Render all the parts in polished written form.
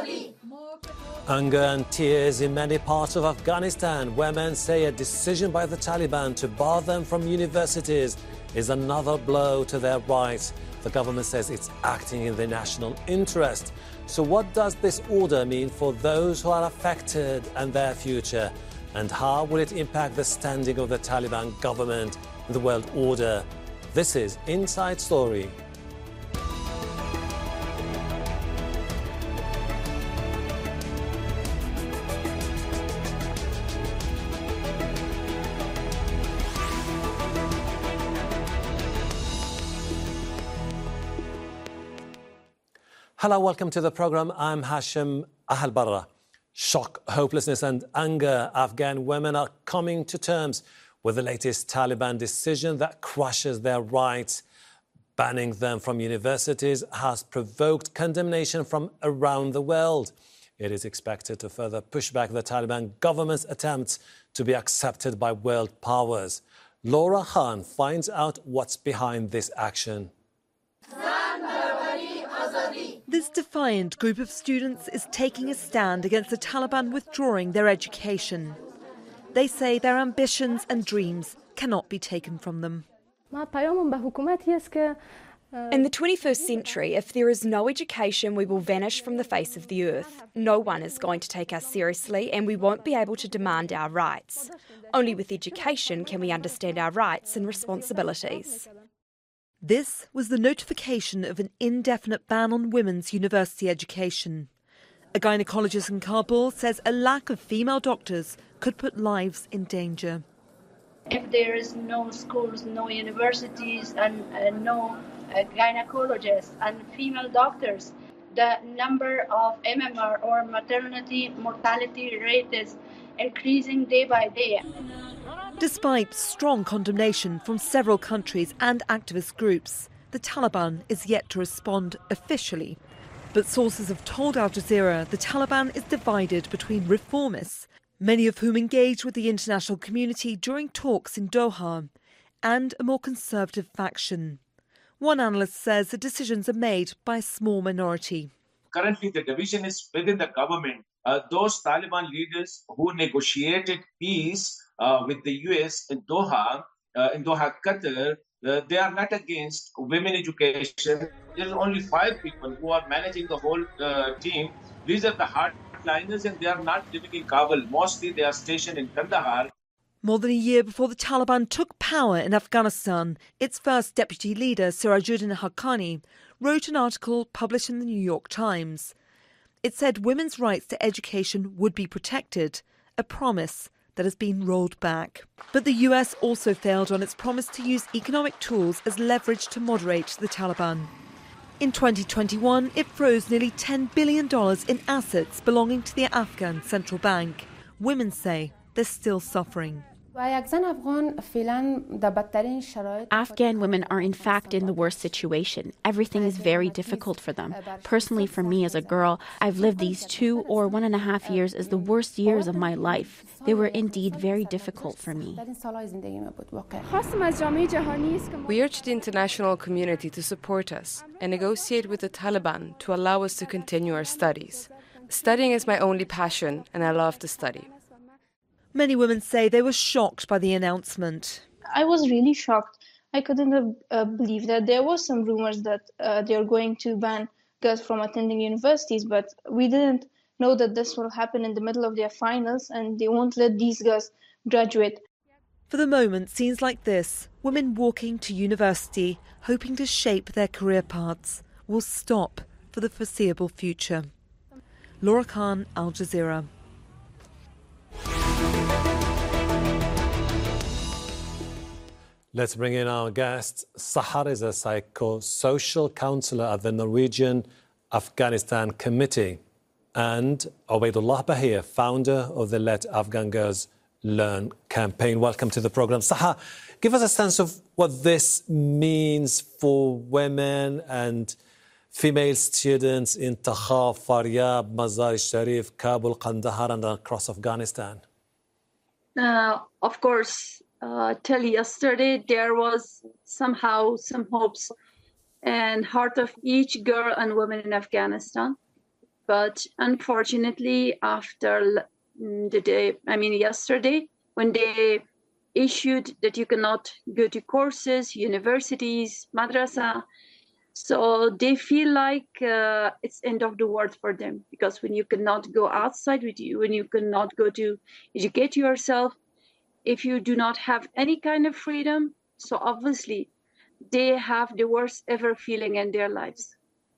Anger and tears in many parts of Afghanistan, where men say a decision by the Taliban to bar them from universities is another blow to their rights. The government says it's acting in the national interest. So what does this order mean for those who are affected and their future? And how will it impact the standing of the Taliban government in the world order? This is Inside Story. Hello, welcome to the program. I'm Hashim Ahalbarra. Shock, hopelessness and anger. Afghan women are coming to terms with the latest Taliban decision that crushes their rights. Banning them from universities has provoked condemnation from around the world. It is expected to further push back the Taliban government's attempts to be accepted by world powers. Laura Khan finds out what's behind this action. This defiant group of students is taking a stand against the Taliban withdrawing their education. They say their ambitions and dreams cannot be taken from them. In the 21st century, if there is no education, we will vanish from the face of the earth. No one is going to take us seriously and we won't be able to demand our rights. Only with education can we understand our rights and responsibilities. This was the notification of an indefinite ban on women's university education. A gynecologist in Kabul says a lack of female doctors could put lives in danger. If there is no schools, no universities and no gynecologists and female doctors, the number of MMR or maternity mortality rate is increasing day by day. Despite strong condemnation from several countries and activist groups, the Taliban is yet to respond officially. But sources have told Al Jazeera the Taliban is divided between reformists, many of whom engaged with the international community during talks in Doha, and a more conservative faction. One analyst says the decisions are made by a small minority. Currently, the division is within the government. Those Taliban leaders who negotiated peace with the US in Doha, Qatar, they are not against women education. There are only 5 people who are managing the whole team. These are the hardliners and they are not living in Kabul. Mostly they are stationed in Kandahar. More than a year before the Taliban took power in Afghanistan, its first deputy leader, Sirajuddin Haqqani, wrote an article published in the New York Times. It said women's rights to education would be protected, a promise that has been rolled back. But the US also failed on its promise to use economic tools as leverage to moderate the Taliban. In 2021, it froze nearly $10 billion in assets belonging to the Afghan central bank. Women say they're still suffering. Afghan women are in fact in the worst situation. Everything is very difficult for them. Personally, for me as a girl, I've lived these 2 or 1.5 years as the worst years of my life. They were indeed very difficult for me. We urge the international community to support us and negotiate with the Taliban to allow us to continue our studies. Studying is my only passion and I love to study. Many women say they were shocked by the announcement. I was really shocked. I couldn't believe that there was some rumors that they are going to ban girls from attending universities, but we didn't know that this will happen in the middle of their finals and they won't let these girls graduate. For the moment, scenes like this, women walking to university, hoping to shape their career paths, will stop for the foreseeable future. Laura Khan, Al Jazeera. Let's bring in our guest. Sahar is a psychosocial counsellor at the Norwegian Afghanistan Committee, and Obaidullah Bahir, founder of the Let Afghan Girls Learn campaign. Welcome to the program. Sahar, give us a sense of what this means for women and female students in Takhaf, Faryab, Mazar-e-Sharif, Kabul, Kandahar and across Afghanistan. Of course, till yesterday, there was somehow some hopes and heart of each girl and woman in Afghanistan. But unfortunately, after yesterday, when they issued that you cannot go to courses, universities, madrasa, so they feel like it's end of the world for them, because when you cannot go outside with you, when you cannot go to educate yourself, if you do not have any kind of freedom, so obviously they have the worst ever feeling in their lives.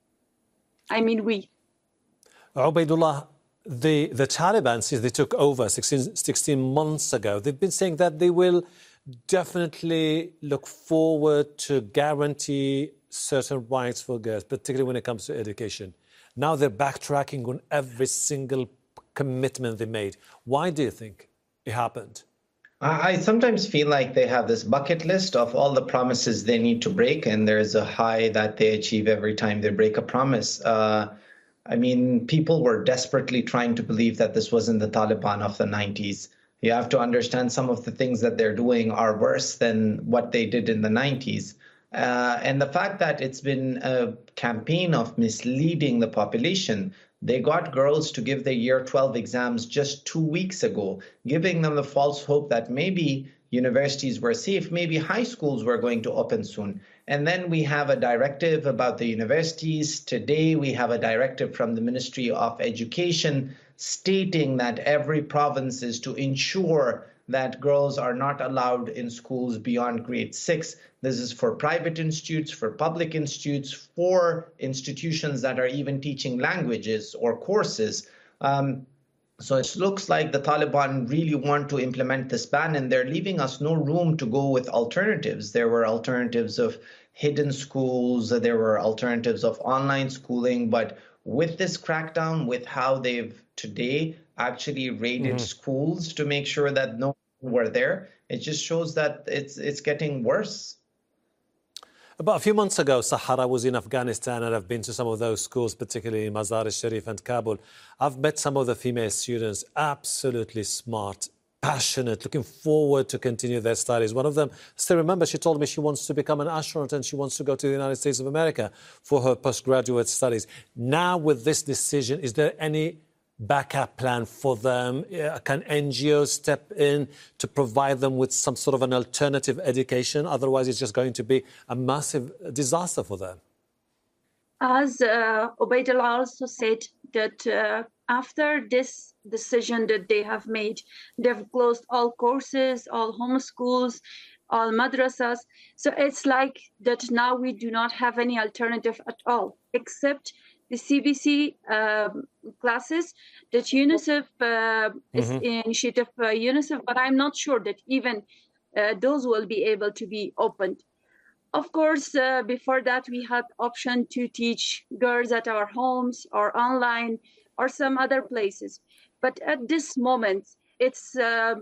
We. Ubaidullah, the Taliban, since they took over 16 months ago, they've been saying that they will definitely look forward to guarantee certain rights for girls, particularly when it comes to education. Now they're backtracking on every single commitment they made. Why do you think it happened? I sometimes feel like they have this bucket list of all the promises they need to break, and there's a high that they achieve every time they break a promise. People were desperately trying to believe that this wasn't the Taliban of the 90s. You have to understand some of the things that they're doing are worse than what they did in the 90s. And the fact that it's been a campaign of misleading the population. They got girls to give their year 12 exams just 2 weeks ago, giving them the false hope that maybe universities were safe, maybe high schools were going to open soon. And then we have a directive about the universities. Today, we have a directive from the Ministry of Education stating that every province is to ensure that girls are not allowed in schools beyond grade 6. This is for private institutes, for public institutes, for institutions that are even teaching languages or courses. So it looks like the Taliban really want to implement this ban, and they're leaving us no room to go with alternatives. There were alternatives of hidden schools, there were alternatives of online schooling, but with this crackdown, with how they've today actually raided schools to make sure that no one were there, it just shows that it's getting worse. About a few months ago, Sahara was in Afghanistan, and I've been to some of those schools, particularly in Mazar-e-Sharif and Kabul. I've met some of the female students, absolutely smart, passionate, looking forward to continue their studies. One of them, still remember, she told me she wants to become an astronaut and she wants to go to the United States of America for her postgraduate studies. Now, with this decision, is there any backup plan for them? Can NGOs step in to provide them with some sort of an alternative education? Otherwise, it's just going to be a massive disaster for them. As Ubaidullah also said, that after this decision that they have made, they've closed all courses, all homeschools, all madrasas. So it's like that now we do not have any alternative at all, except the CBC classes that UNICEF is initiative UNICEF, but I'm not sure that even those will be able to be opened. Of course, before that, we had option to teach girls at our homes or online or some other places. But at this moment, it's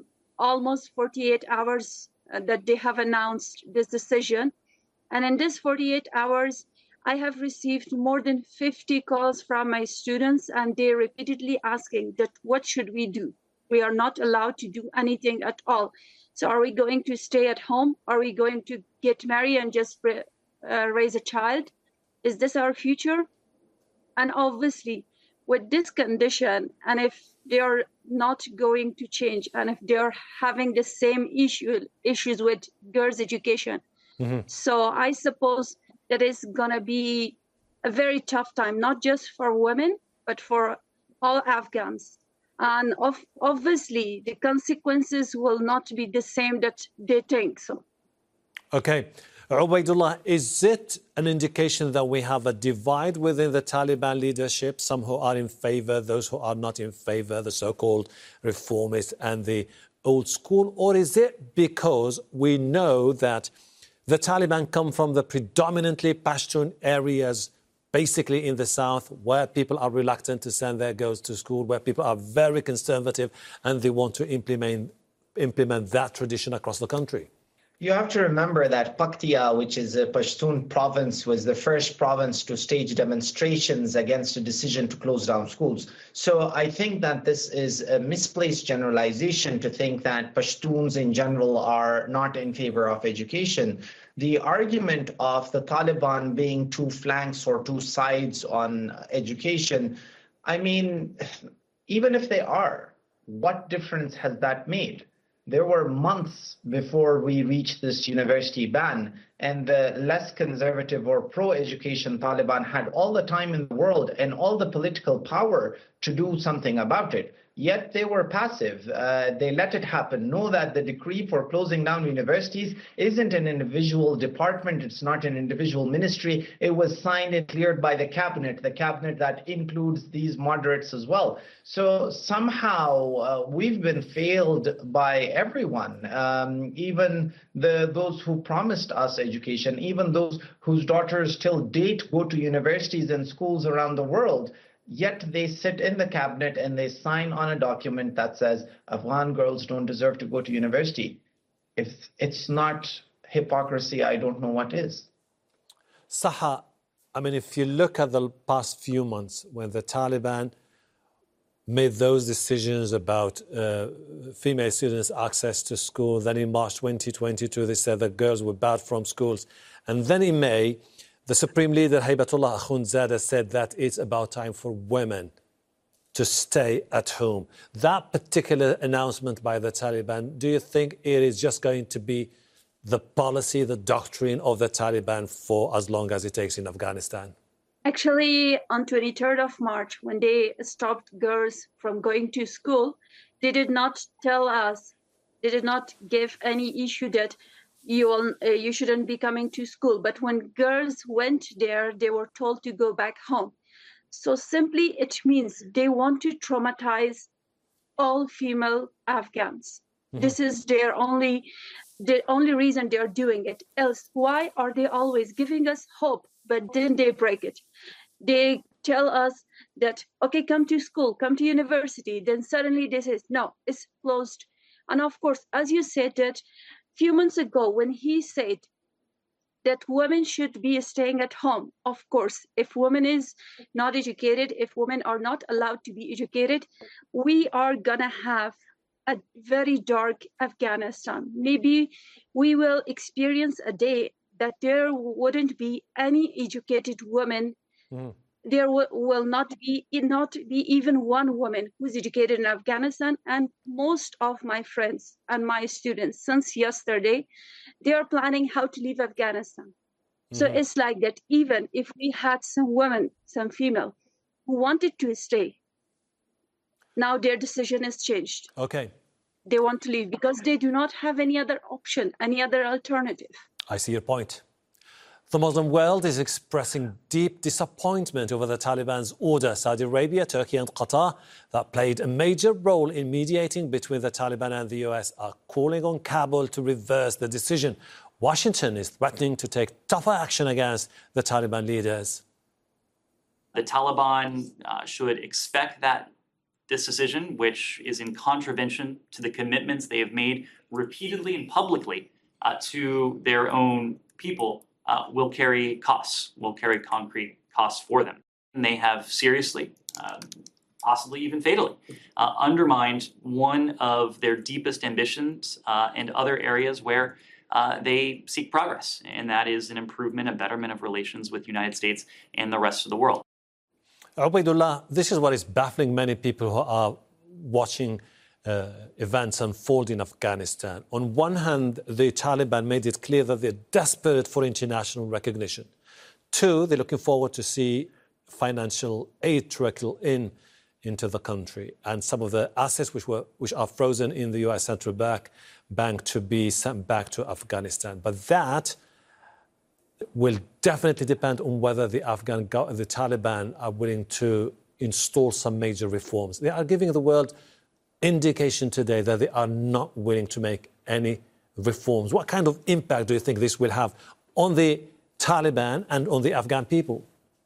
almost 48 hours that they have announced this decision. And in this 48 hours, I have received more than 50 calls from my students, and they're repeatedly asking that what should we do? We are not allowed to do anything at all. So are we going to stay at home? Are we going to get married and just raise a child? Is this our future? And obviously, with this condition, and if they are not going to change, and if they are having the same issues with girls' education, so I suppose that is going to be a very tough time, not just for women, but for all Afghans. And obviously, the consequences will not be the same that they think so. Okay. Ubaidullah, is it an indication that we have a divide within the Taliban leadership, some who are in favor, those who are not in favor, the so-called reformists and the old school? Or is it because we know that the Taliban come from the predominantly Pashtun areas, basically in the south, where people are reluctant to send their girls to school, where people are very conservative and they want to implement that tradition across the country? You have to remember that Paktia, which is a Pashtun province, was the first province to stage demonstrations against a decision to close down schools. So I think that this is a misplaced generalization to think that Pashtuns in general are not in favor of education. The argument of the Taliban being two flanks or two sides on education I mean, even if they are, what difference has that made? There were months before we reached this university ban, and the less conservative or pro-education Taliban had all the time in the world and all the political power to do something about it. Yet they were passive. They let it happen. Know that the decree for closing down universities isn't an individual department. It's not an individual ministry. It was signed and cleared by the cabinet that includes these moderates as well. So somehow we've been failed by everyone, even those who promised us education, even those whose daughters till date go to universities and schools around the world. Yet they sit in the cabinet and they sign on a document that says Afghan girls don't deserve to go to university. If it's not hypocrisy, I don't know what is. Saha, I mean, if you look at the past few months when the Taliban made those decisions about female students' access to school, then in March 2022 they said that girls were barred from schools, and then in May the Supreme Leader, Haybatullah Akhundzada, said that it's about time for women to stay at home. That particular announcement by the Taliban, do you think it is just going to be the policy, the doctrine of the Taliban for as long as it takes in Afghanistan? Actually, on 23rd of March, when they stopped girls from going to school, they did not tell us, they did not give any issue that you shouldn't be coming to school. But when girls went there, they were told to go back home. So simply it means they want to traumatize all female Afghans. Mm-hmm. This is the only reason they're doing it. Else, why are they always giving us hope, but then they break it? They tell us that, okay, come to school, come to university. Then suddenly they say, no, it's closed. And of course, as you said that, few months ago, when he said that women should be staying at home, of course, if women is not educated, if women are not allowed to be educated, we are gonna have a very dark Afghanistan. Maybe we will experience a day that there wouldn't be any educated women. Mm. There will not be even one woman who's educated in Afghanistan. And most of my friends and my students since yesterday, they are planning how to leave Afghanistan. Mm-hmm. So it's like that. Even if we had some women, some female who wanted to stay, now their decision is changed. Okay. They want to leave because they do not have any other option, any other alternative. I see your point. The Muslim world is expressing deep disappointment over the Taliban's order. Saudi Arabia, Turkey and Qatar, that played a major role in mediating between the Taliban and the US, are calling on Kabul to reverse the decision. Washington is threatening to take tougher action against the Taliban leaders. The Taliban should expect that this decision, which is in contravention to the commitments they have made repeatedly and publicly to their own people, will carry costs, will carry concrete costs for them. And they have seriously, possibly even fatally, undermined one of their deepest ambitions and other areas where they seek progress, and that is an improvement, a betterment of relations with the United States and the rest of the world. Ubaidullah, this is what is baffling many people who are watching events unfold in Afghanistan. On one hand, the Taliban made it clear that they're desperate for international recognition. Two, they're looking forward to see financial aid trickle into the country and some of the assets which are frozen in the US Central Bank to be sent back to Afghanistan. But that will definitely depend on whether the Taliban are willing to install some major reforms. They are giving the world indication today that they are not willing to make any reforms. What kind of impact do you think this will have on the Taliban and on the Afghan people?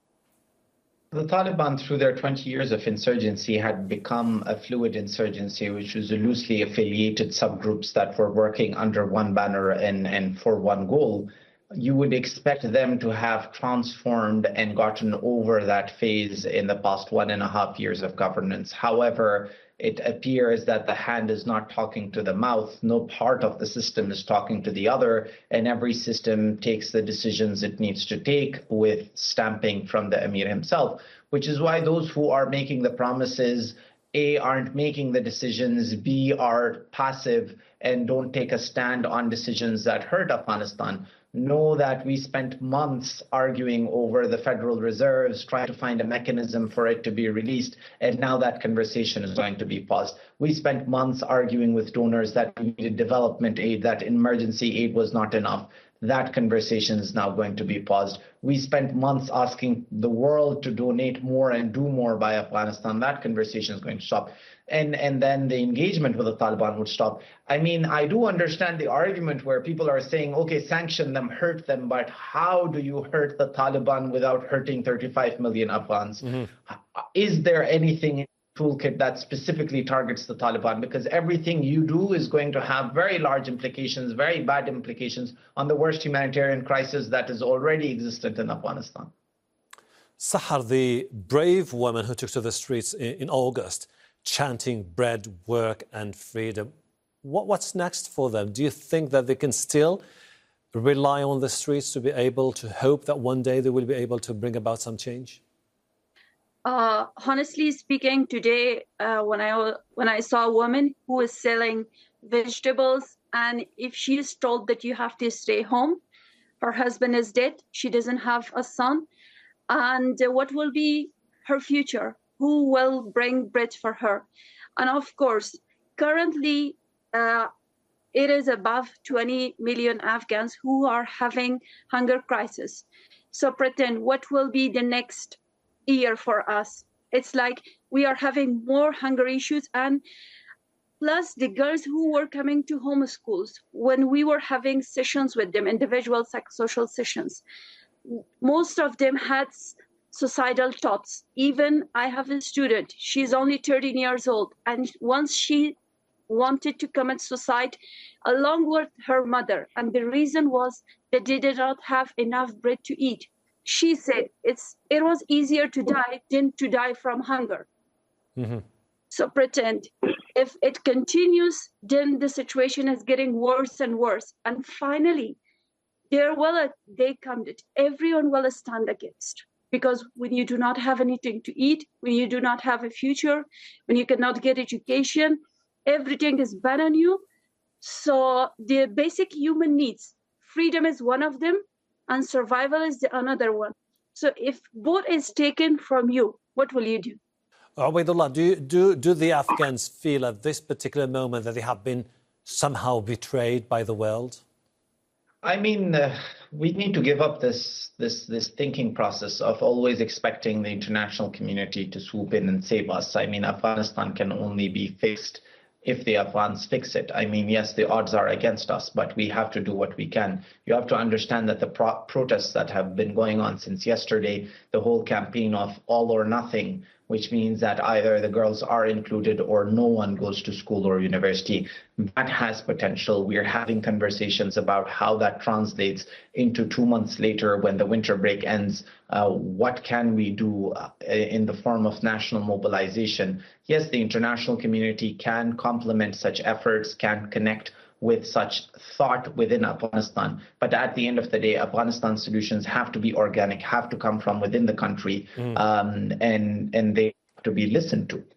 The Taliban, through their 20 years of insurgency, had become a fluid insurgency, which was loosely affiliated subgroups that were working under one banner and for one goal. You would expect them to have transformed and gotten over that phase in the past 1.5 years of governance. However, it appears that the hand is not talking to the mouth. No part of the system is talking to the other, and every system takes the decisions it needs to take with stamping from the emir himself, which is why those who are making the promises, A, aren't making the decisions, B, are passive and don't take a stand on decisions that hurt Afghanistan. Know that we spent months arguing over the Federal Reserves, trying to find a mechanism for it to be released, and now that conversation is going to be paused. We spent months arguing with donors that we needed development aid, that emergency aid was not enough. That conversation is now going to be paused. We spent months asking the world to donate more and do more by Afghanistan. That conversation is going to stop. And then the engagement with the Taliban would stop. I mean, I do understand the argument where people are saying, okay, sanction them, hurt them, but how do you hurt the Taliban without hurting 35 million Afghans? Is there anything in the toolkit that specifically targets the Taliban? Because everything you do is going to have very large implications, very bad implications on the worst humanitarian crisis that is already existent in Afghanistan. Sahar, the brave women who took to the streets in August, chanting bread, work and freedom. What's next for them? Do you think that they can still rely on the streets to be able to hope that one day they will be able to bring about some change? Honestly speaking, today when I saw a woman who is selling vegetables, and if she is told that you have to stay home, her husband is dead, she doesn't have a son, and what will be her future? Who will bring bread for her? And of course, currently, it is above 20 million Afghans who are having hunger crisis. So pretend what will be the next year for us? It's like we are having more hunger issues, and plus the girls who were coming to homeschools, when we were having sessions with them, individual psychosocial sessions, most of them had suicidal thoughts. Even I have a student, she's only 13 years old, and once she wanted to commit suicide along with her mother, and the reason was that they did not have enough bread to eat. She said it was easier to die than to die from hunger. So pretend if it continues, then the situation is getting worse and worse, and finally there will a day come that everyone will stand against. Because when you do not have anything to eat, when you do not have a future, when you cannot get education, everything is bad on you. So the basic human needs, freedom is one of them, and survival is the another one. So if both is taken from you, what will you do? Ubaidullah, do the Afghans feel at this particular moment that they have been somehow betrayed by the world? I mean, we need to give up this thinking process of always expecting the international community to swoop in and save us. I mean, Afghanistan can only be fixed if the Afghans fix it. I mean, yes, the odds are against us, but we have to do what we can. You have to understand that the protests that have been going on since yesterday, the whole campaign of all or nothing, which means that either the girls are included or no one goes to school or university, that has potential. We're having conversations about how that translates into 2 months later when the winter break ends. What can we do in the form of national mobilization? Yes, the international community can complement such efforts, can connect with such thought within Afghanistan. But at the end of the day, Afghanistan's solutions have to be organic, have to come from within the country, and they have to be listened to.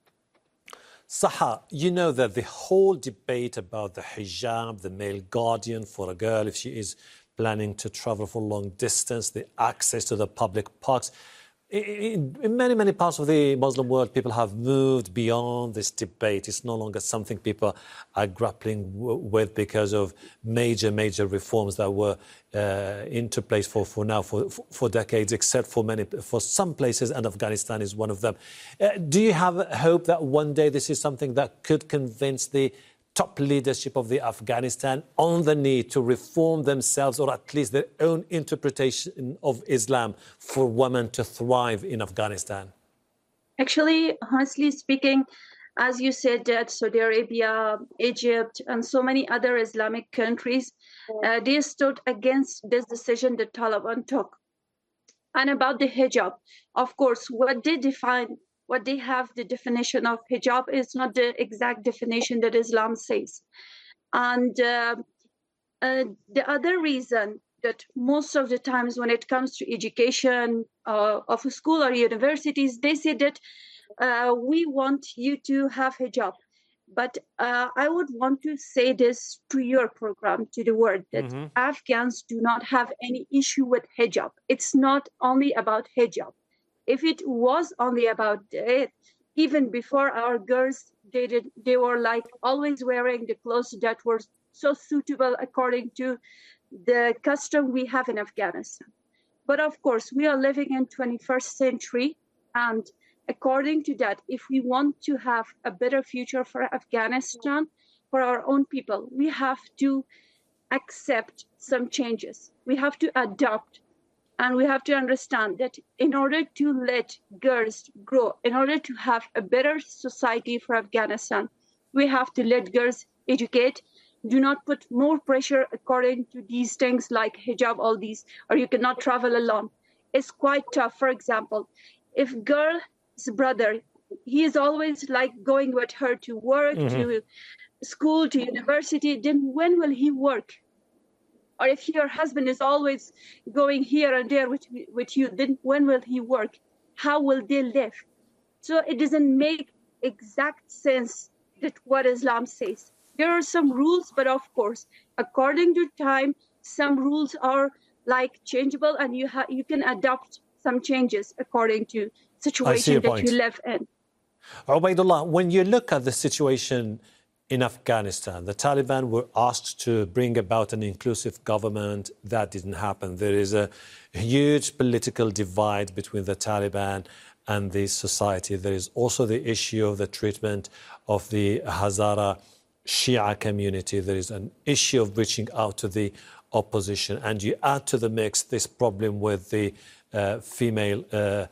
Sahar, you know that the whole debate about the hijab, the male guardian for a girl if she is planning to travel for long distance, the access to the public parks, in many, many parts of the Muslim world, people have moved beyond this debate. It's no longer something people are grappling with because of major reforms that were into place for decades, except for some places, and Afghanistan is one of them. Do you have hope that one day this is something that could convince the top leadership of the Afghanistan on the need to reform themselves, or at least their own interpretation of Islam, for women to thrive in Afghanistan? Actually, honestly speaking, as you said, that Saudi Arabia, Egypt, and so many other Islamic countries, they stood against this decision that Taliban took. And about the hijab, of course, what what they have the definition of hijab is not the exact definition that Islam says. And the other reason that most of the times when it comes to education of a school or universities, they say that we want you to have hijab. But I would want to say this to your program, to the world, that Afghans do not have any issue with hijab. It's not only about hijab. If it was only about it, even before our girls, they were like always wearing the clothes that were so suitable according to the custom we have in Afghanistan. But of course, we are living in 21st century, and according to that, if we want to have a better future for Afghanistan, for our own people, we have to accept some changes. We have to adopt, and we have to understand that in order to let girls grow, in order to have a better society for Afghanistan, we have to let girls educate. Do not put more pressure according to these things like hijab, all these, or you cannot travel alone. It's quite tough. For example, if girl's brother, he is always like going with her to work, to school, to university, then when will he work? Or if your husband is always going here and there with you, then when will he work? How will they live? So it doesn't make exact sense that what Islam says. There are some rules, but of course, according to time, some rules are like changeable, and you can adopt some changes according to situation that you live in. Ubaidullah, when you look at the situation in Afghanistan, the Taliban were asked to bring about an inclusive government. That didn't happen. There is a huge political divide between the Taliban and the society. There is also the issue of the treatment of the Hazara Shia community. There is an issue of reaching out to the opposition. And you add to the mix this problem with the female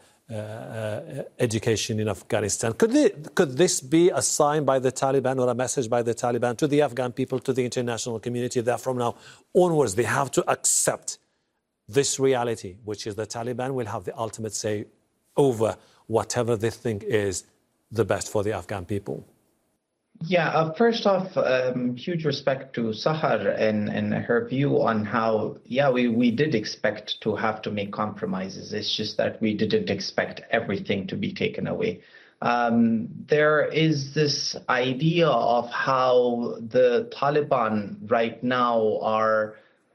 education in Afghanistan. Could this be a sign by the Taliban or a message by the Taliban to the Afghan people, to the international community, that from now onwards they have to accept this reality, which is the Taliban will have the ultimate say over whatever they think is the best for the Afghan people? Yeah, first off, huge respect to Sahar and her view on how, we did expect to have to make compromises. It's just that we didn't expect everything to be taken away. There is this idea of how the Taliban right now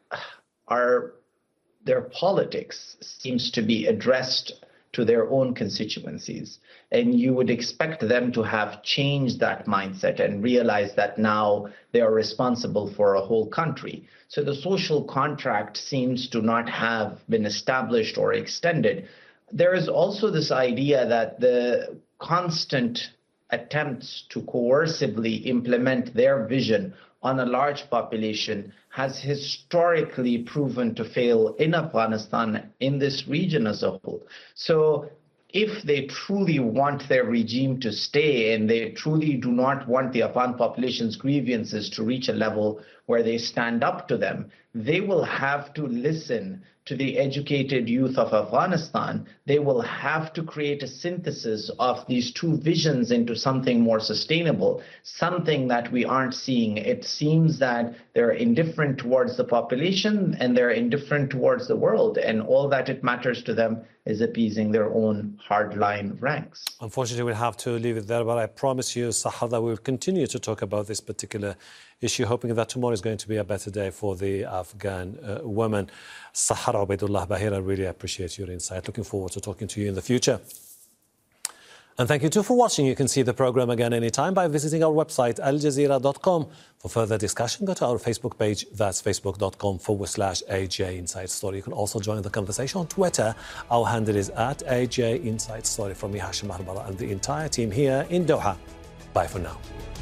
their politics seems to be addressed to their own constituencies. And you would expect them to have changed that mindset and realize that now they are responsible for a whole country. So the social contract seems to not have been established or extended. There is also this idea that the constant attempts to coercively implement their vision on a large population has historically proven to fail in Afghanistan, in this region as a whole. So if they truly want their regime to stay and they truly do not want the Afghan population's grievances to reach a level where they stand up to them, they will have to listen to the educated youth of Afghanistan. They will have to create a synthesis of these two visions into something more sustainable, something that we aren't seeing. It seems that they're indifferent towards the population and they're indifferent towards the world, and all that it matters to them is appeasing their own hardline ranks. Unfortunately, we'll have to leave it there, but I promise you, Sahar, that we'll continue to talk about this particular issue, hoping that tomorrow is going to be a better day for the Afghan women. Sahar Ubaidullah Bahir, I really appreciate your insight. Looking forward to talking to you in the future. And thank you too for watching. You can see the program again anytime by visiting our website, aljazeera.com. For further discussion, go to our Facebook page. That's facebook.com/AJ Inside Story. You can also join the conversation on Twitter. Our handle is @AJ Inside Story. From me, Hashim Ahal Barra, and the entire team here in Doha. Bye for now.